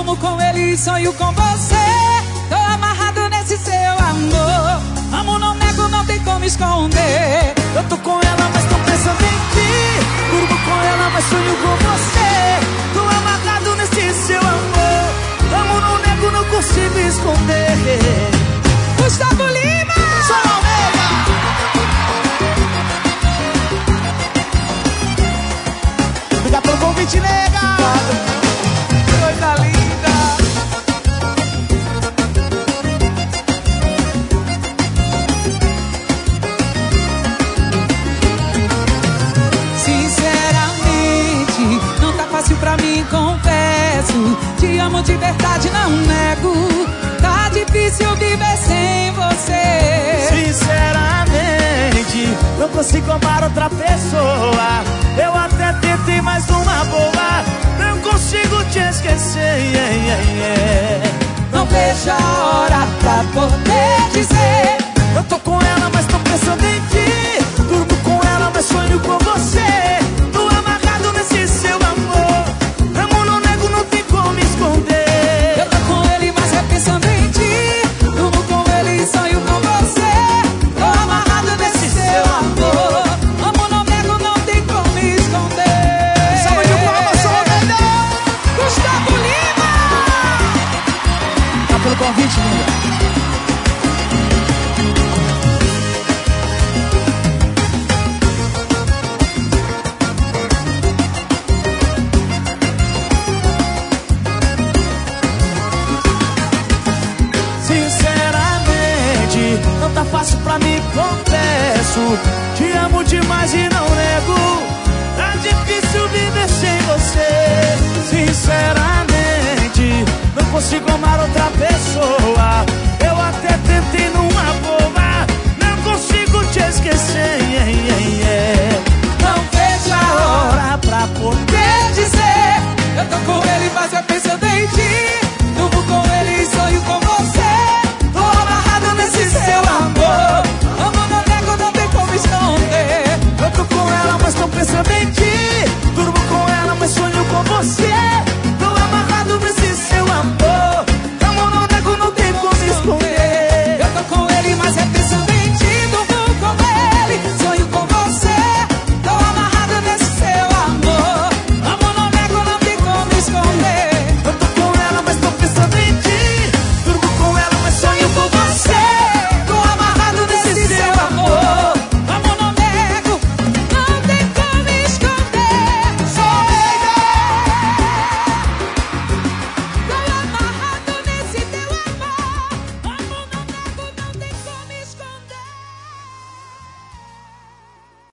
amo com ele e sonho com você. Tô amarrado nesse seu amor. Amo, não nego, não tem como esconder. Eu tô com ela, mas tô pensando em ti. Durmo com ela, mas sonho com você. Tô amarrado nesse seu amor. Amo, não nego, não consigo esconder. Gustavo Lima! Obrigado pelo convite, nega. Coisa linda. Sinceramente, não tá fácil pra mim, confesso. Te amo de verdade, não nego. Tá difícil viver sem você. Sinceramente, não consigo amar outra pessoa. Eu até tentei, mas numa boa não consigo te esquecer. Não vejo a hora pra poder dizer. Eu tô com ela, mas tô pensando em ti. Durmo com ela, mas sonho com você. Tô amarrado nesse seu amor. Amo, não nego, não tem como esconder. Eu tô com ele, mas é pensando em ti. Durmo com ele e sonho com você. Tô amarrado nesse seu amor. Amo, não nego, não tem como esconder. Salve de palmas, sou o melhor. Gustavo Lima! Tá pelo convite, linda. Sinceramente, não tá fácil pra mim, confesso. Te amo demais e não nego. Tá difícil viver sem você. Sinceramente, não consigo amar outra pessoa.